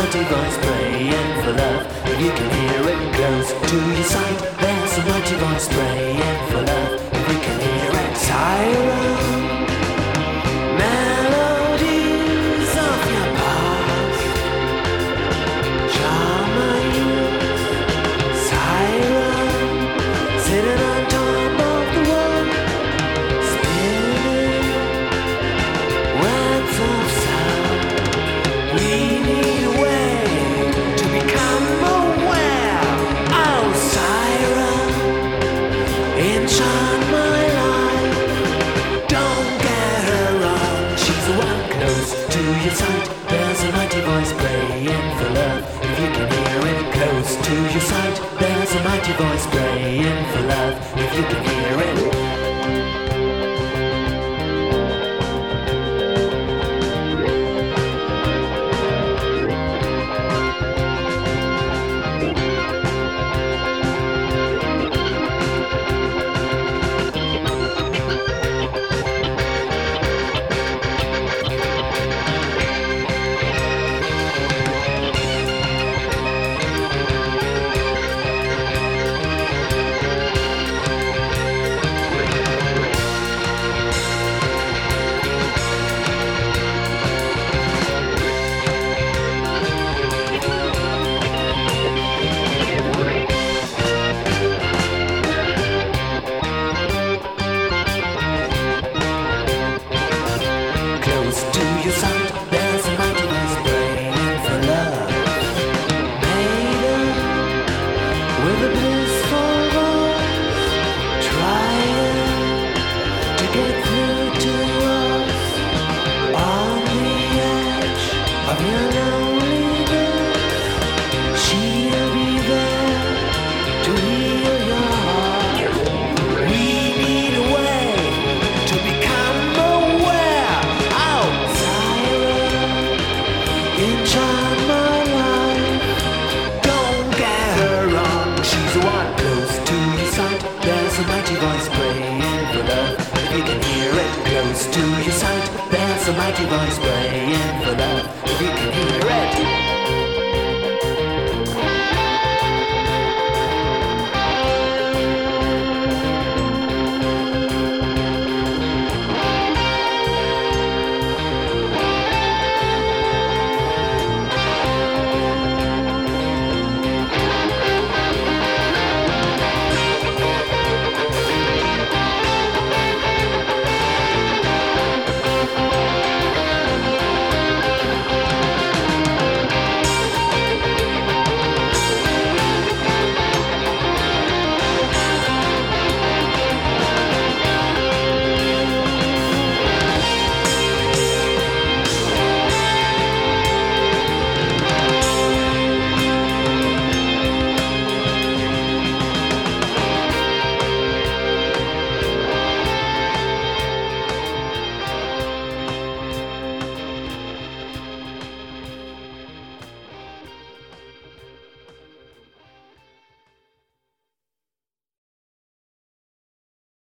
mighty voice praying for love. If you can hear it close to your sight, there's a mighty voice praying for love. If you can hear it, siren, melodies of your past, shaman, siren, sitting on top of the world, spinning webs of sound. We need a way to become aware. Oh, siren, enchant my life. Don't get her wrong, she's the one close to your sight. There's a mighty voice praying for love. If you can hear it close to your sight, there's a mighty voice praying for love. If you can hear it. Close to your sight, there's a mighty voice praying for love. Maiden with a blissful voice, trying to get through to us. On the edge of your loneliness, she'll be there to heal your heart. We need a way to become aware. Oh, siren, enchant my life. Don't get her wrong, she's the one close to your sight. There's a mighty voice praying for love. If you can hear it close to your sight, there's a mighty voice praying.